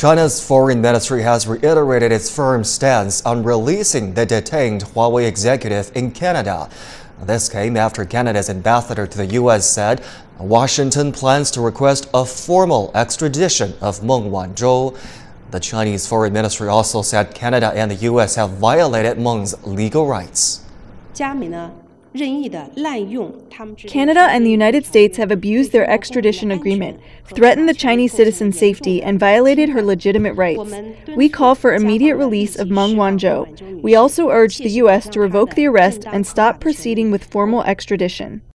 China's foreign ministry has reiterated its firm stance on releasing the detained Huawei executive in Canada. This came after Canada's ambassador to the U.S. said Washington plans to request a formal extradition of Meng Wanzhou. The Chinese foreign ministry also said Canada and the U.S. have violated Meng's legal rights. Canada and the United States have abused their extradition agreement, threatened the Chinese citizen's safety, and violated her legitimate rights. We call for immediate release of Meng Wanzhou. We also urge the U.S. to revoke the arrest and stop proceeding with formal extradition.